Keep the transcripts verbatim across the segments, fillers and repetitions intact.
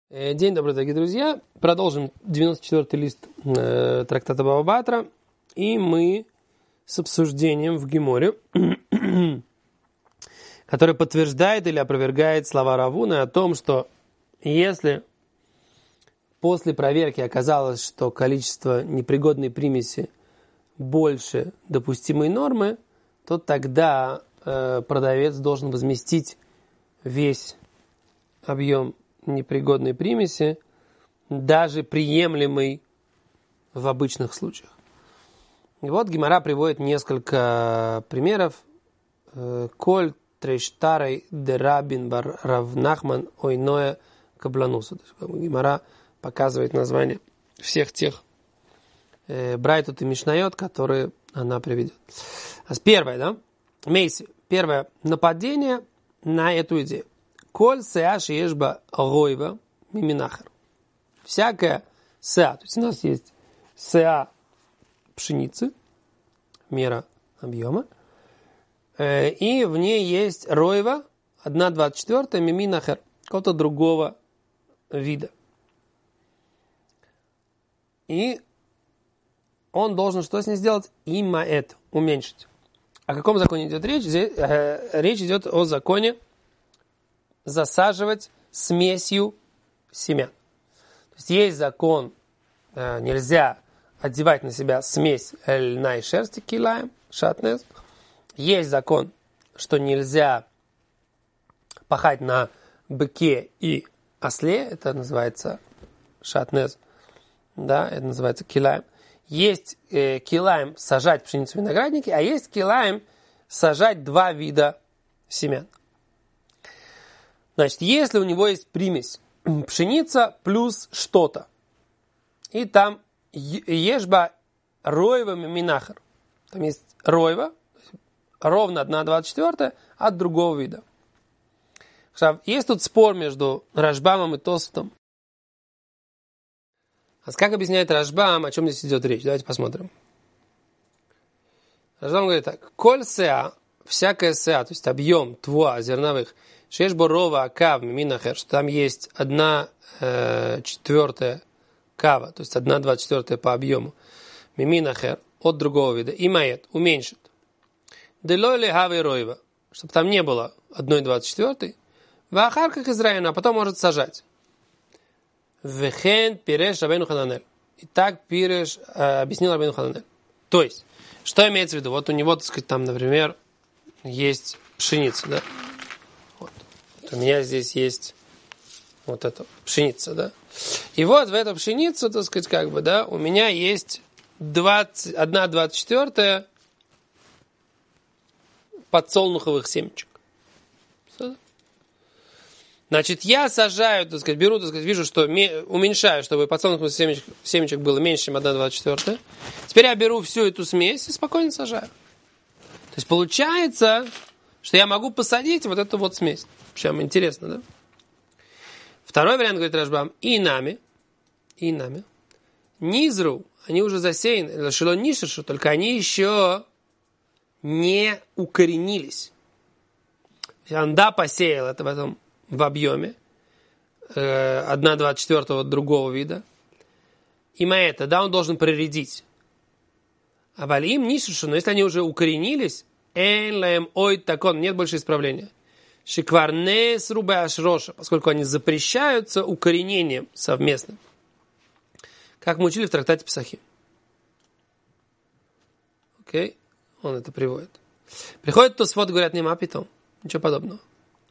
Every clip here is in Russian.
День добрый, дорогие друзья. Продолжим девяносто четвёртый лист э, трактата Бава Батра. И мы с обсуждением в Геморе, который подтверждает или опровергает слова Равуны о том, что если после проверки оказалось, что количество непригодной примеси больше допустимой нормы, то тогда э, продавец должен возместить весь объем непригодной примеси, даже приемлемый в обычных случаях. И вот Гемара приводит несколько примеров. Коль трештарей дерабин бар Рав Нахман ойное кабланусу. Гемара показывает название всех тех э, брайтут и мишнайот, которые она приведет. А первое, да? Мейси. Первое нападение на эту идею. Коль сеа шеешба ройва миминахар. Всякая сеа, то есть у нас есть сеа пшеницы, мера объема, э, и в ней есть ройва, одна двадцать четвёртая, миминахар, какого-то другого вида. И он должен что с ней сделать? Имаэт, уменьшить. О каком законе идет речь? Здесь, э, речь идет о законе засаживать смесью семян. То есть есть закон, э, нельзя одевать на себя смесь льна и шерсти, килаем, шатнез. Есть закон, что нельзя пахать на быке и осле, это называется шатнез, да, это называется килаем. Есть э, килаем сажать пшеницу в винограднике, а есть килаем сажать два вида семян. Значит, если у него есть примесь пшеница плюс что-то, и там ешба ройва миминахар, там есть ройва, ровно одна двадцать четвёртая от другого вида. Есть тут спор между Рашбамом и Тосфотом. А как объясняет Рашбам, о чем здесь идет речь? Давайте посмотрим. Рашбам говорит так. Коль сеа, всякая сеа, то есть объем твуа зерновых, шешбо рова кав миминахер, что там есть одна э, четвертая кава, то есть одна двадцать четвертая по объему, миминахер, от другого вида, и маэт, уменьшит. Делой лехавей ройва, чтобы там не было одна двадцать четвертая, в ахарках Израиля, а потом может сажать. Вехен пиреш Рабейну Хананель. И так пиреш э, объяснил Рабейну Хананель. То есть, что имеется в виду? Вот у него, так сказать, там, например, есть пшеница, да? Вот. Вот у меня здесь есть вот эта пшеница, да? И вот в эту пшеницу, так сказать, как бы, да, у меня есть двадцать, одна двадцать четвертая подсолнуховых семечек. Значит, я сажаю, так сказать, беру, так сказать, вижу, что уменьшаю, чтобы подсолнуховых семечек, семечек было меньше, чем одна двадцать четвертая. Теперь я беру всю эту смесь и спокойно сажаю. То есть получается, что я могу посадить вот эту вот смесь. Причем интересно, да? Второй вариант, говорит Рашбам, и нами, и нами, низру, они уже засеяны, шило нишершу, только они еще не укоренились. Анда посеял это в этом в объеме, э, одна двадцать четвертая от другого вида. И маэта, да, он должен проредить. А валим нишершу, но если они уже укоренились, эн лэм ой такон, нет больше исправления. Шикварне срубе ашроша, поскольку они запрещаются укоренением совместным. Как мы учили в трактате Песахим. Окей, он это приводит. Приходит Тосфот, говорят, нема питом. Ничего подобного.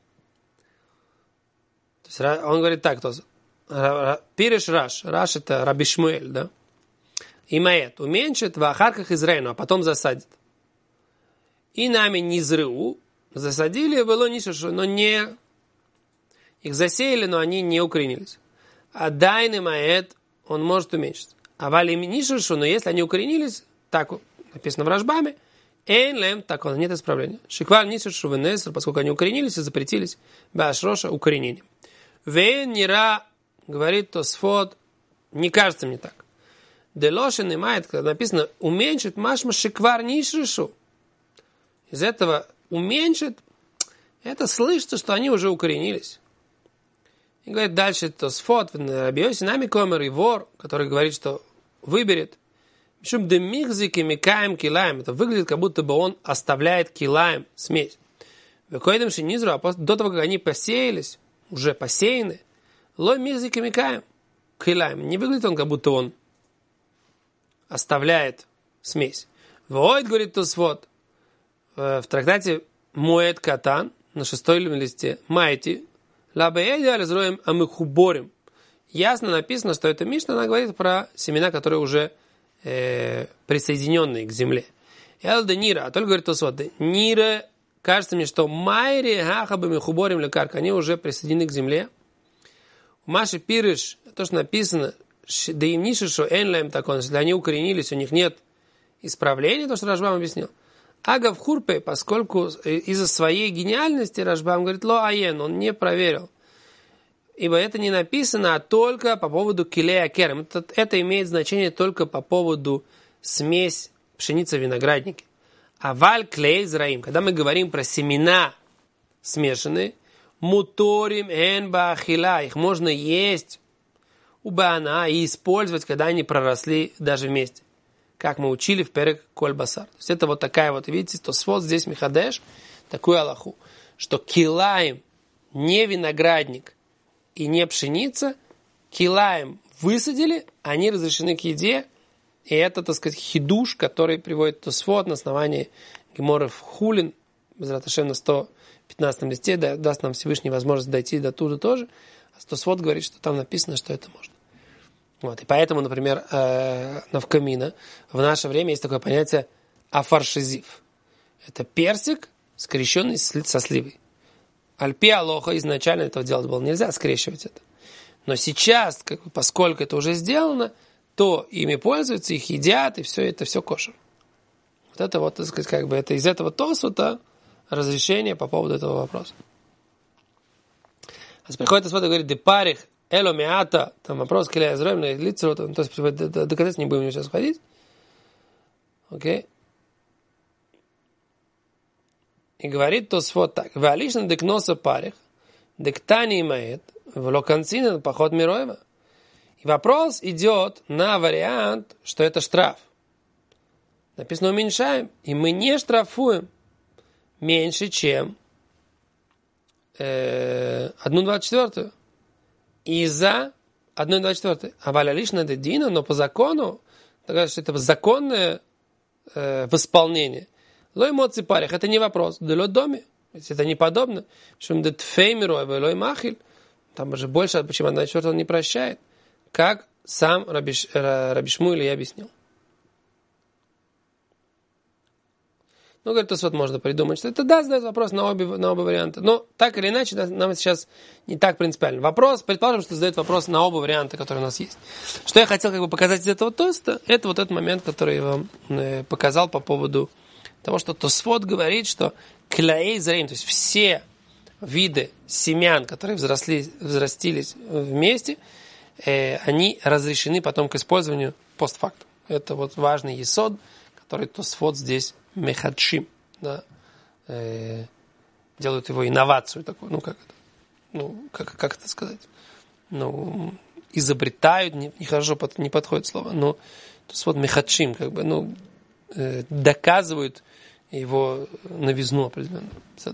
То есть он говорит так, то пиреш Раш, Раш это Раби Шмуэль, да? И маэт уменьшит в ахарках Израиля, а потом засадит. И нами низрыу, засадили, было нишешу, но не... Их засеяли, но они не укоренились. А дайны маэт, он может уменьшить. А вали нишешу, но если они укоренились, так написано в Рашбаме, эйн лэм, так он, нет исправления. Шикваль нишешу венесер, поскольку они укоренились и запретились, башроша укоренением. Вейн нира, говорит Тосфот, не кажется мне так. Делошин и мает, когда написано уменьшит, машма шиквар нишешу. Из этого уменьшит, это слышится, что они уже укоренились. И говорит дальше Тосфот, Рабиоси нами комер и вор, который говорит, что выберет. Причем демихзики микаем килаем. Это выглядит, как будто бы он оставляет килаем, смесь. Выкоидем шинизру, а после, до того, как они посеялись, уже посеяны, лой михзики микаем килаем. Не выглядит он, как будто он оставляет смесь. Вот, говорит Тосфот, в трактате Моэд Катан, на шестой листе, Майти, Лабеэди ализроем амыхуборим. Ясно написано, что эта Мишна, она говорит про семена, которые уже э, присоединенные к земле. Элда Нира, а только говорит Тосфот, Нира, кажется мне, что Майри Хахабы Михуборим Лекарк, они уже присоединены к земле. У Маши Пирыш, то, что написано, да им ниши, что энлэм такой, если они укоренились, у них нет исправления, то, что Рашбам объяснил. Ага в Хурпе, поскольку из-за своей гениальности Рашбам говорит, ло аен, он не проверил. Ибо это не написано, а только по поводу килея керем. Это, это имеет значение только по поводу смесь пшеницы виноградники. А валь клей зраим, когда мы говорим про семена смешанные, муторим эн баахила, их можно есть у бана и использовать, когда они проросли даже вместе. Как мы учили в Перек Коль Басар. То есть это вот такая вот, видите, Тосфот здесь Михадеш, такую алаху, что килаем не виноградник и не пшеница, килаем высадили, они разрешены к еде, и это, так сказать, хидуш, который приводит Тосфот на основании Геморы в Хулин, Безрат Ашем на сто пятнадцатом листе, да, даст нам Всевышний возможность дойти до туда тоже, а Тосфот говорит, что там написано, что это можно. Вот, и поэтому, например, э, навкамина в наше время есть такое понятие афаршизив. Это персик, скрещенный со сливой. Альпи алоха изначально этого делать было нельзя, скрещивать это. Но сейчас, как бы, поскольку это уже сделано, то ими пользуются, их едят, и все это все кошер. Вот это вот, так сказать, как бы это из этого тосута разрешение по поводу этого вопроса. А приходит Тосфот и говорит, депарих Эло миата, там вопрос, киля израим, на лицо, то есть доказать не будем сейчас ходить. Окей. И говорит Тосфот так. Валишна декноса парих, дектани имеет, в локанцина поход мироева. И вопрос идет на вариант, что это штраф. Написано уменьшаем, и мы не штрафуем меньше, чем э, одну двадцать четвертую. Из-за одна двадцать четыре. А валя лишь на дедина, но по закону, так что это законное э, восполнение. Лой моци парих, это не вопрос. Дело доме. Это не подобно. Чем де тфеймеру, лой махиль. Там уже больше, почему одна четвертая он не прощает. Как сам Раби Шмуэль и объяснил. Ну, говорит, то вот можно придумать, что это да, задает вопрос на обе, на оба варианта. Но так или иначе, нам сейчас не так принципиально. Вопрос, предположим, что задает вопрос на оба варианта, которые у нас есть. Что я хотел как бы показать из этого тоста, это вот этот момент, который я вам э, показал по поводу того, что Тосфот говорит, что клаэй зарим, то есть все виды семян, которые взросли, взрастились вместе, э, они разрешены потом к использованию постфактум. Это вот важный есод, который Тосфот здесь мехадшим, да, э, делают его инновацию такую, ну как это, ну как, как это сказать, ну изобретают, нехорошо не, не подходит слово, но то есть вот мехадшим, как бы, ну э, доказывают его новизну определенную.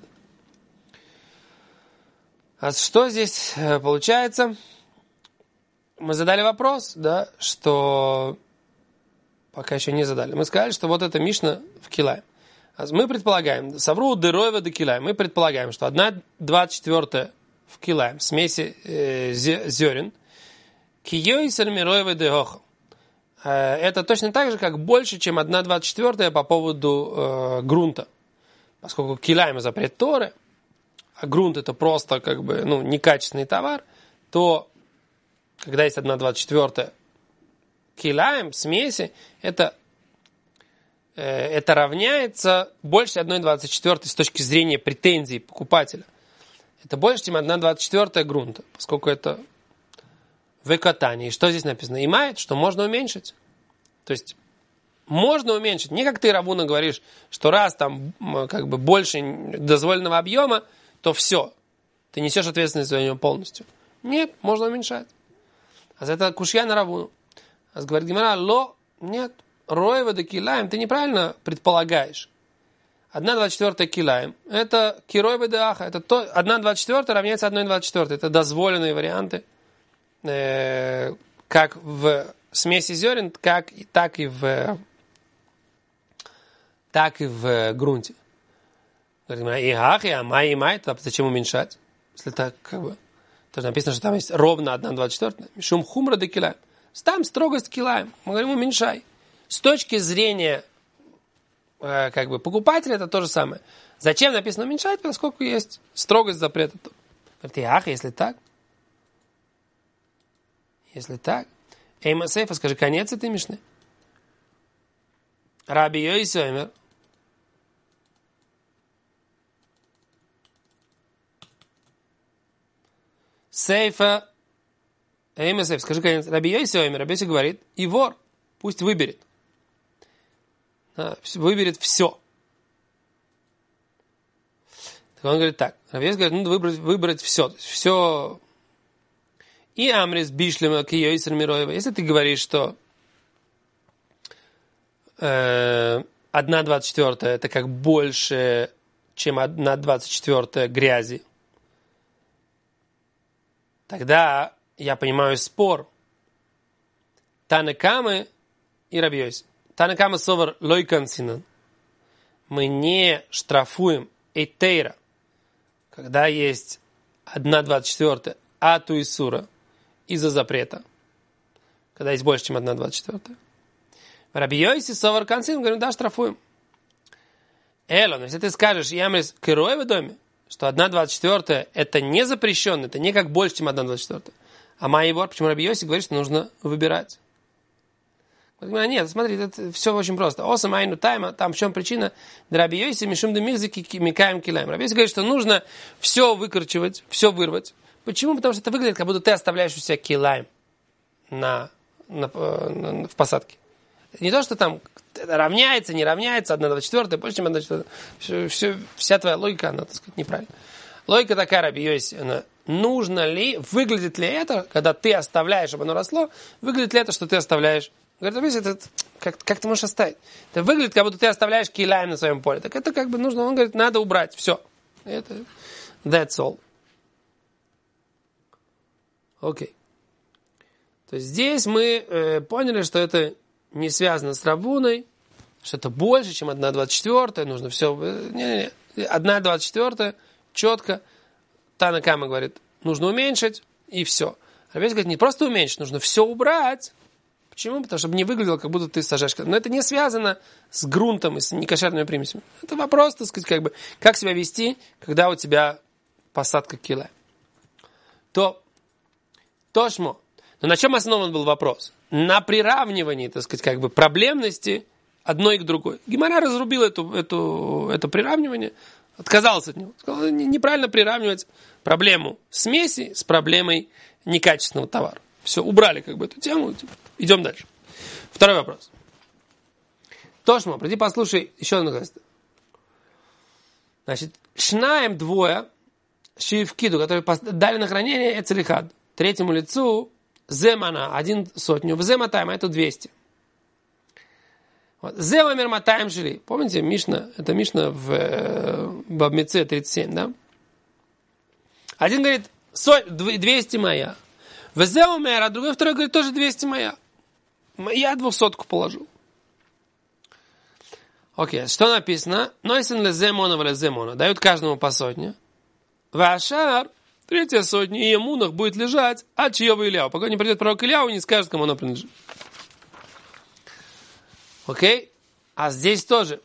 А что здесь получается? Мы задали вопрос, да, что пока еще не задали. Мы сказали, что вот эта Мишна в Килае. Мы предполагаем, Савру Дероева до Килая, мы предполагаем, что одна двадцать четвертая в Килае, в смеси э, зерен, Кией Сармироева де Охо. Это точно так же, как больше, чем одна двадцать четвертая по поводу э, грунта. Поскольку Килаем запрет Торы, а грунт это просто как бы, ну, некачественный товар, то когда есть одна двадцать четвертая килаем, смеси, это, э, это равняется больше одна двадцать четвертая с точки зрения претензий покупателя. Это больше, чем одна двадцать четвертая грунта, поскольку это выкатание. И что здесь написано? Имает, что можно уменьшить. То есть можно уменьшить. Не как ты, Равуна, говоришь, что раз там как бы больше дозволенного объема, то все. Ты несешь ответственность за него полностью. Нет, можно уменьшать. А за это кушья на Равуну. А говорит Гемара, ло, нет, роева да килаем, ты неправильно предполагаешь. одна двадцать четвёртая килаем. Это кироева да аха. Это то, одна двадцать четвёртая равняется одна двадцать четвёртая. Это дозволенные варианты. Э, как в смеси зерен, как, так и в так и в грунте. Говорит, и ах, и амай, и май, зачем уменьшать? Если так, как бы, тоже написано, что там есть ровно одна двадцать четвёртая. Шум хумра да килаем. Там строгость килаем. Мы говорим, уменьшай. С точки зрения э, как бы покупателя это то же самое. Зачем написано уменьшать, поскольку есть строгость запрета. Говорит, и ах, если так? Если так? Эйма Сейфа, скажи, конец этой мишны. Раби Йоси омер. Сейфа. Эйма Сейф, скажи, конец. Раби Йоси омер. Раби Йоси говорит, и вор пусть выберет. Да, выберет все. Так он говорит так. Раби Йоси говорит, ну, выбрать, выбрать все. То есть все... И Амрис Бишлема Киойсер Мироева. Если ты говоришь, что э, одна двадцать четвёртая это как больше, чем одна двадцать четвёртая грязи, тогда я понимаю спор Танакамы и Раби Йоси. Танакама совар лойкансинан. Мы не штрафуем Эйтейра, когда есть одна двадцать четвёртая Ату и Сура из-за запрета. Когда есть больше, чем одна двадцать четвёртая. Раби Йоси совар кансин, говорим, да, штрафуем. Эло, но если ты скажешь, Ямрис Кироя в доме, что одна двадцать четвёртая это не запрещенно, это не как больше, чем одна двадцать четвёртая. А Майвор, почему Раби Йоси говорит, что нужно выбирать? Нет, смотри, это все очень просто. Оса майну тайма, там в чем причина? Раби Йоси мишум де михзики микаем килаем. Раби Йоси говорит, что нужно все выкорчевать, все вырвать. Почему? Потому что это выглядит, как будто ты оставляешь у себя килаем на, на, на, в посадке. Не то, что там равняется, не равняется, одна двадцать четвёртая, больше, чем одна двадцать четвёртая. Все, все, вся твоя логика, она, так сказать, неправильна. Логика такая, Раби Йоси, она, нужно ли, выглядит ли это, когда ты оставляешь, чтобы оно росло, выглядит ли это, что ты оставляешь? Говорит, Раби Йоси, это, как, как ты можешь оставить? Это выглядит, как будто ты оставляешь килаем на своем поле. Так это как бы нужно, он говорит, надо убрать, все. Это, that's all. Окей. Okay. То есть здесь мы э, поняли, что это не связано с Равуной, что это больше, чем одна двадцать четвёртая, нужно все... Не-не-не. одна двадцать четвёртая, четко. Танакама говорит, нужно уменьшить, и все. Раби Йоси говорит, не просто уменьшить, нужно все убрать. Почему? Потому что чтобы не выглядело, как будто ты сажаешь. Но это не связано с грунтом и с некошерными примесями. Это вопрос, так сказать, как бы, как себя вести, когда у тебя посадка килая. То Тошмо. Но на чем основан был вопрос? На приравнивании, так сказать, как бы проблемности одной к другой. Гемара разрубила эту, эту, это приравнивание, отказался от него. Сказал, неправильно приравнивать проблему смеси с проблемой некачественного товара. Все, убрали как бы эту тему, идем дальше. Второй вопрос. Тошмо, приди послушай еще одно место. Значит, шнаем двое, шиевкиду, которые дали на хранение эцелихад. Третьему лицу земана, один сотню. В зематайма, это двести. Вот. Земамер матаем шли. Помните, Мишна, это Мишна в Бабмеце тридцать семь, да? Один говорит, двести моя. В земамер, а другой, второй говорит, тоже двести моя. Я двухсотку положу. Окей, что написано? Нойсен ле земона в ле земона. Дают каждому по сотне. Вашар. Третья сотня, и Емунах будет лежать от чьего Ильяу. Пока не придет пророк Ильяу и не скажет, кому оно принадлежит. Окей? А здесь тоже.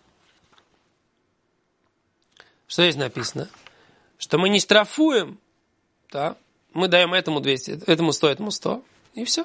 Что здесь написано? Что мы не штрафуем, да? Мы даем этому двести, этому сто, этому сто, и все.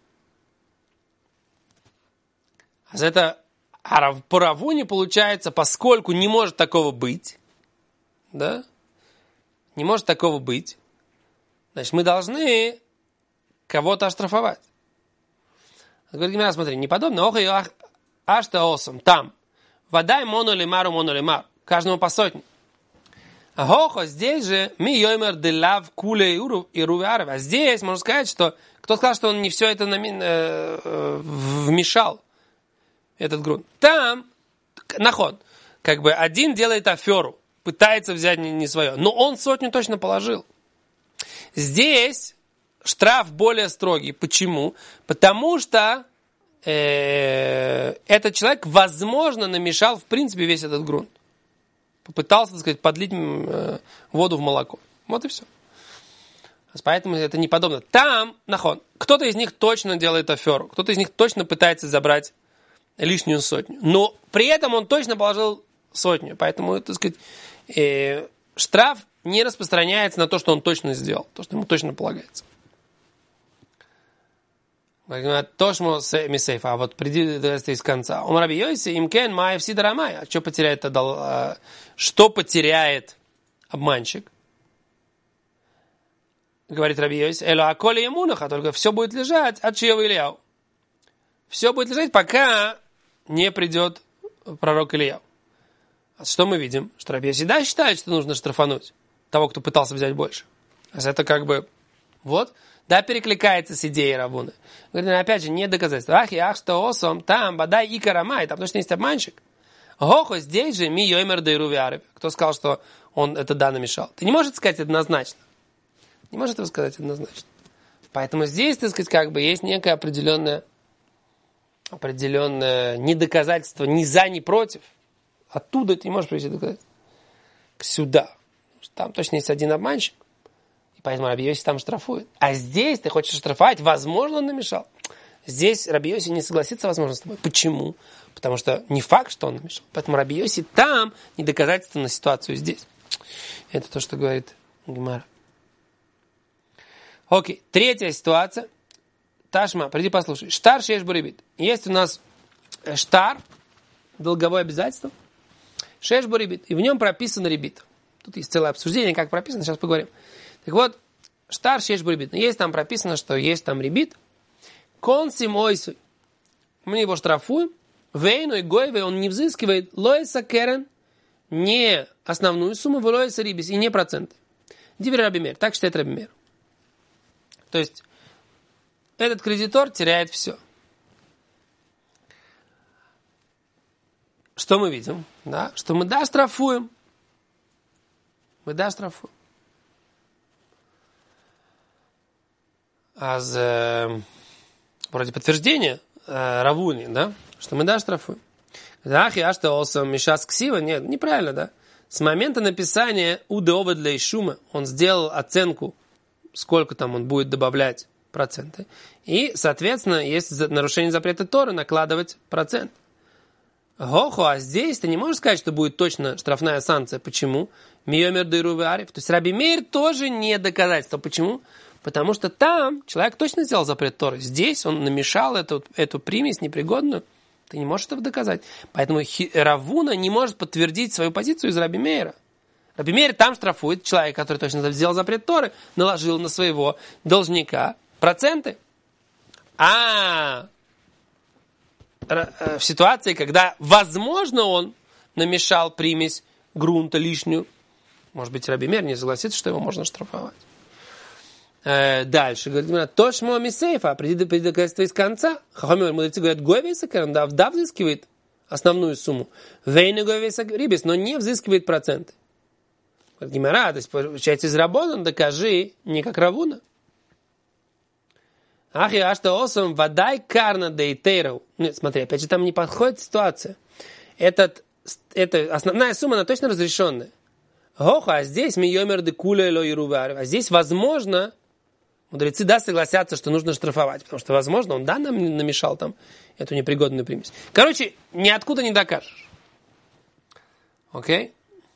А за это а по Равуне получается, поскольку не может такого быть, да? Не может такого быть. Значит, мы должны кого-то оштрафовать. Говорит Гемара, смотри, не подобно. Ох, и ашта осом. Там. Вода и моно лимару, моно лимар. Каждому по сотне. Гохо, здесь же ми йомер де лав куле и рувяров. А здесь можно сказать, что кто сказал, что он не все это нами, э, э, вмешал, этот грунт. Там, нахон, как бы один делает аферу, пытается взять не, не свое, но он сотню точно положил. Здесь штраф более строгий. Почему? Потому что э, этот человек, возможно, намешал, в принципе, весь этот грунт. Попытался, так сказать, подлить э, воду в молоко. Вот и все. Поэтому это не подобно. Там, нахон, кто-то из них точно делает аферу, кто-то из них точно пытается забрать лишнюю сотню. Но при этом он точно положил сотню. Поэтому, так сказать, э, штраф не распространяется на то, что он точно сделал, то, что ему точно полагается. Тошмо мисейф, а вот приди из конца. Он раби Йоси, имкен май все дарамай. А что потеряет тогда? Что потеряет обманщик? Говорит раби Йоси, эло аколи емунаха, только все будет лежать от Шиева Ильяу. Все будет лежать, пока не придет пророк Ильяу. А что мы видим? Что раби Йоси да считает, что нужно штрафануть того, кто пытался взять больше. А это как бы, вот, да, перекликается с идеей Равуны. Говорит, опять же, нет доказательства. Ах, и ах, что осом, там, бадай и карамай, там точно есть обманщик. Гохо, здесь же ми йомер да ирувиарев. Кто сказал, что он это да намешал? Ты не можешь сказать однозначно. Не можешь этого сказать однозначно. Поэтому здесь, так сказать, как бы есть некое определенное, определенное недоказательство ни за, ни против. Оттуда ты не можешь привести доказательство. Сюда. Там точно есть один обманщик. Поэтому раби Йоси там штрафует. А здесь ты хочешь штрафовать, возможно, он намешал. Здесь раби Йоси не согласится, возможно, с тобой. Почему? Потому что не факт, что он намешал. Поэтому раби Йоси там не доказательство на ситуацию здесь. Это то, что говорит Гемара. Окей. Третья ситуация. Ташма, приди послушай. Штар шеш бурибит. Есть у нас штар, долговое обязательство. Шеш бурибит. И в нем прописан рибит. Тут есть целое обсуждение, как прописано. Сейчас поговорим. Так вот, штар шеш бурибит. Есть там прописано, что есть там рибит. Конси мойсуй. Мы его штрафуем. Вейну и гойвей он не взыскивает лоиса керен, не основную сумму, в лоиса рибис, и не проценты. Дивер рабимер. Так считает рабимер. То есть, этот кредитор теряет все. Что мы видим? Да? Что мы да штрафуем. Мы да штрафуем. А за, вроде подтверждения э, Равуни, да, что мы да штрафуем. Ах, я что, осам мишас ксива? Нет, неправильно, да. С момента написания удеова для ишума он сделал оценку, сколько там он будет добавлять проценты. И, соответственно, есть нарушение запрета Торы накладывать процент. Гохо, а здесь ты не можешь сказать, что будет точно штрафная санкция. Почему? Миомер дейруве ариф. То есть Раби Мейр тоже не доказательство. Почему? Потому что там человек точно сделал запрет Торы. Здесь он намешал эту, эту примесь непригодную. Ты не можешь этого доказать. Поэтому Равуна не может подтвердить свою позицию из Раби Мейра. Раби Мейр там штрафует человека, который точно сделал запрет Торы, наложил на своего должника проценты. А в ситуации, когда, возможно, он намешал примесь грунта лишнюю, может быть, Раби Мейр не согласится, что его можно штрафовать. Дальше, говорит, то шмо мисейфа, приди до доказательства из конца. Хахамер, мудрецы говорят, гойвейса керандав, да, взыскивает основную сумму. Вейна гойвейса рибис, но не взыскивает проценты. Говорит, Гемара, то есть, получается, из Раббанан докажи не как Равуна. Ах, я что осом водай карна дейтейров. Нет, смотри, опять же, там не подходит ситуация. Этот, это основная сумма, она точно разрешенная. Гоха, а здесь миомер де куля ло ирувар. А здесь, возможно, мудрецы, да, согласятся, что нужно штрафовать, потому что, возможно, он, да, нам намешал там эту непригодную примесь. Короче, ниоткуда не докажешь. Окей?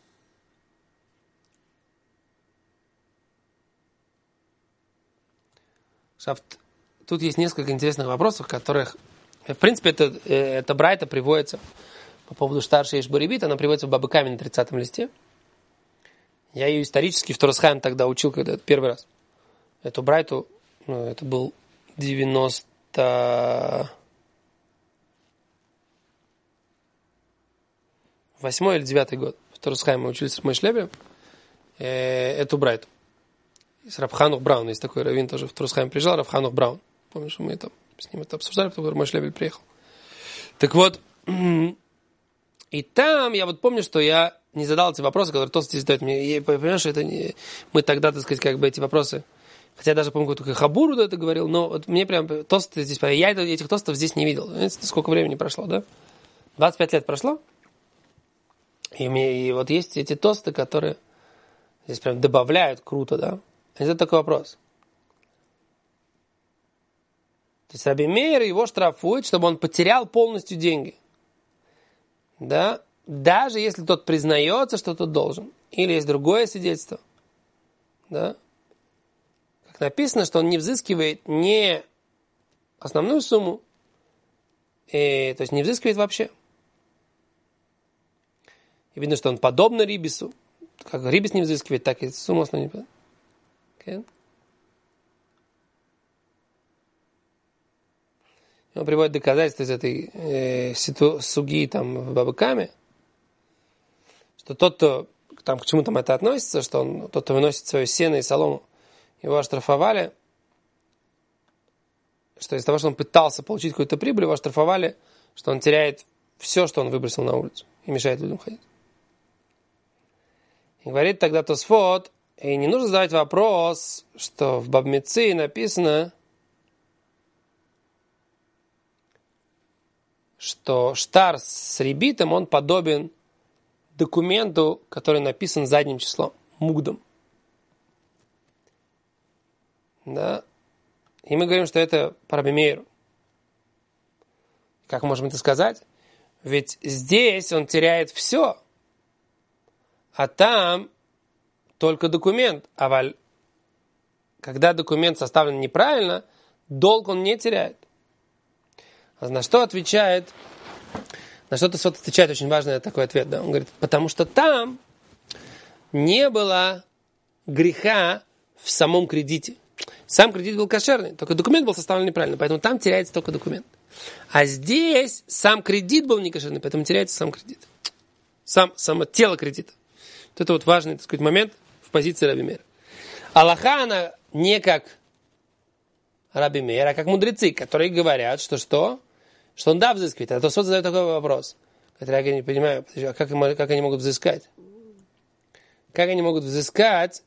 Тут есть несколько интересных вопросов, которых, в принципе, это, это брайта приводится по поводу штар шеш бурибит, она приводится в Бабы Камень на тридцатом листе. Я ее исторически в Торосхайм тогда учил, когда это первый раз. Эту брайту, ну, это был девяносто восьмой или девятый год. В Торосхайме мы учились с Мой Шлебе. э, эту брайту. С Рав Ханух Браун. Есть такой раввин, тоже в Трусхайм приезжал, Рав Ханух Браун. Помнишь, мы там с ним это обсуждали, потому что мой Шлебель приехал. Так вот, и там я вот помню, что я не задал эти вопросы, которые Тос здесь задает мне. Я понимаю, что это не... Мы тогда, так сказать, как бы эти вопросы... Хотя я даже помню, какой-то Хабуру это говорил, но вот мне прям тосты здесь... Я этих тостов здесь не видел. Знаете, сколько времени прошло, да? двадцать пять лет прошло. И, мне, и вот есть эти тосты, которые здесь прям добавляют круто, да? Это такой вопрос. То есть Раби Меир его штрафует, чтобы он потерял полностью деньги. Да? Даже если тот признается, что тот должен. Или есть другое свидетельство. Да? Как написано, что он не взыскивает не основную сумму, и, то есть не взыскивает вообще. И видно, что он подобно Рибису. Как Рибис не взыскивает, так и сумму основную. Okay. Он приводит доказательства из этой э, ситу, суги там, в Бабакаме, что тот, кто там, к чему там это относится, что он, тот, кто выносит свое сено и солому, его оштрафовали, что из-за того, что он пытался получить какую-то прибыль, его оштрафовали, что он теряет все, что он выбросил на улицу, и мешает людям ходить. И говорит тогда Тосфот, и не нужно задавать вопрос, что в Бабмеции написано, что штар с ребитом, он подобен документу, который написан задним числом, мугдом. Да? И мы говорим, что это по Раби Меиру. Как можем это сказать? Ведь здесь он теряет все, а там только документ. А валь, когда документ составлен неправильно, долг он не теряет. А на что отвечает, на что Тосфот отвечает, очень важный такой ответ, да? Он говорит, потому что там не было греха в самом кредите. Сам кредит был кошерный, только документ был составлен неправильно, поэтому там теряется только документ. А здесь сам кредит был не кошерный, поэтому теряется сам кредит. Сам, само тело кредита. Вот это вот важный, так сказать, момент в позиции Раби Меира. Алаха, она не как Раби Меир, а как мудрецы, которые говорят, что что? Что он да взыскивает. А Тосфот задает такой вопрос, который я не понимаю, а как, как они могут взыскать? Как они могут взыскать?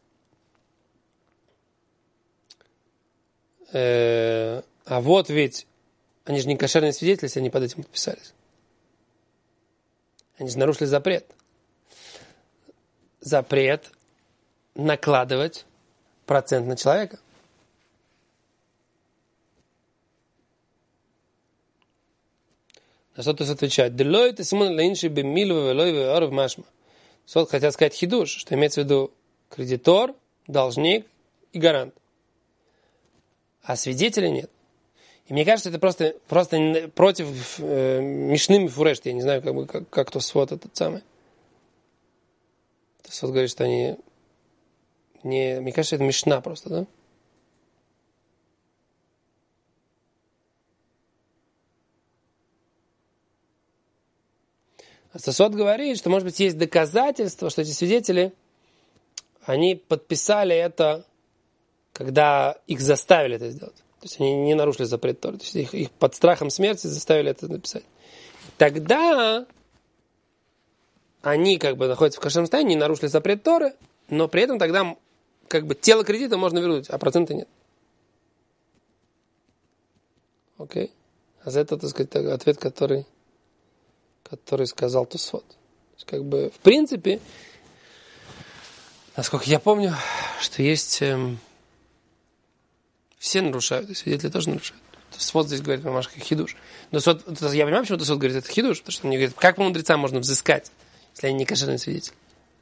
Э, а вот ведь они же не кошерные свидетели, если они под этим подписались. Они же нарушили запрет. Запрет накладывать процент на человека. На что Тосфот отвечает? Тосфот хотел сказать хидуш, что имеется в виду кредитор, должник и гарант. А свидетелей нет. И мне кажется, это просто, просто против э, Мишны Мифуреш. Я не знаю, как, бы, как, как Тосфот этот самый. Тосфот говорит, что они не... Мне кажется, это Мишна просто, да? А Тосфот говорит, что, может быть, есть доказательства, что эти свидетели, они подписали это, когда их заставили это сделать. То есть они не нарушили запрет Торы. То есть их, их под страхом смерти заставили это написать. Тогда они как бы находятся в кошерном состоянии, не нарушили запрет Торы, но при этом тогда как бы тело кредита можно вернуть, а процента нет. Окей? А за это, так сказать, ответ, который, который сказал Тосфот. То есть, как бы, в принципе, насколько я помню, что есть... Эм, все нарушают, и свидетели тоже нарушают. Тосфот здесь говорит, мамаш, как хидуш. Но Тосфот, я понимаю, почему Тосфот говорит, это хидуш, потому что он мне говорит, как по мудрецам можно взыскать, если они не кошерные свидетели.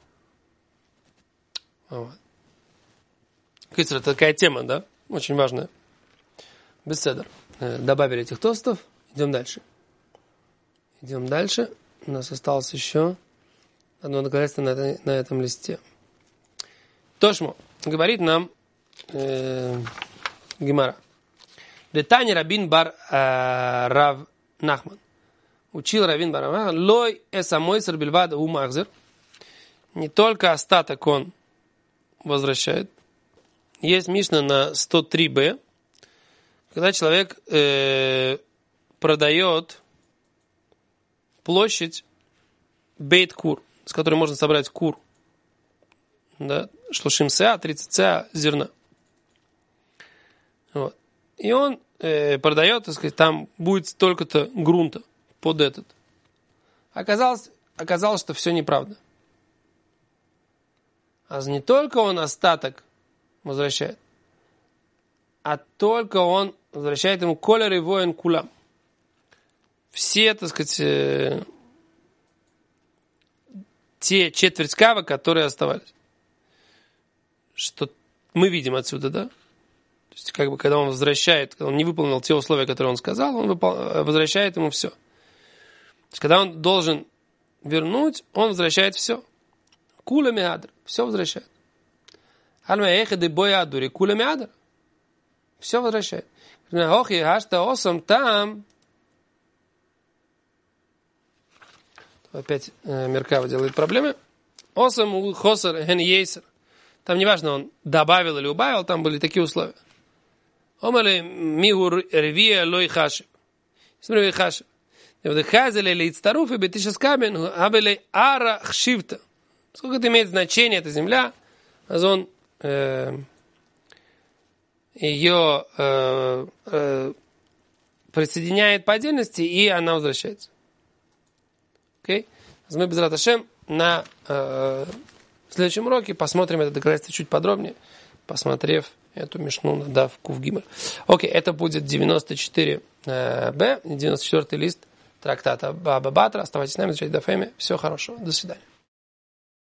Вот. Это такая тема, да? Очень важная. Беседер. Добавили этих тостов. Идем дальше. Идем дальше. У нас осталось еще одно доказательство на, этой, на этом листе. Тошмо говорит нам э, Гемара. Детани Рабин бар э, Рав Нахман. Учил Рабин бар Рав Нахман. Лой эса мойсер бильвад у махзер. Не только остаток он возвращает. Есть Мишна на сто три бэ, когда человек э, продает площадь бейт-кур, с которой можно собрать кур. Да, шлушим сеа, тридцать сеа зерна. Вот. И он э, продает, так сказать, там будет столько-то грунта под этот. Оказалось, оказалось, что все неправда. А не только он остаток возвращает, а только он возвращает ему колер и воин кулам. Все, так сказать, э, те четверть кава, которые оставались. Что мы видим отсюда, да? То есть, как бы, когда он возвращает, когда он не выполнил те условия, которые он сказал, он выпол... возвращает ему все. То есть, когда он должен вернуть, он возвращает все. Кула миадр. Все возвращает. Альма эхеды боядури. Кула миадр. Все возвращает. Охи, ашта осам там. Опять э, Меркава делает проблемы. Осам хосар хен ейсер. Там неважно, он добавил или убавил, там были такие условия. Омали мигу ревия лой хаши. Смотри, хаши. Вдыхазали ли ицтаруф и бетишескамен, абели ара хшивта. Сколько это имеет значение, эта земля, а он э, ее э, э, присоединяет по отдельности, и она возвращается. Окей? Okay? Мы без раташем на э, следующем уроке посмотрим это доказательство чуть подробнее, посмотрев эту мишну на дав кув гимель. Окей, okay, это будет девяносто четыре бэ, девяносто четвёртый лист трактата Баба Батра. Оставайтесь с нами, изучайте даф эми. Всего хорошего. До свидания.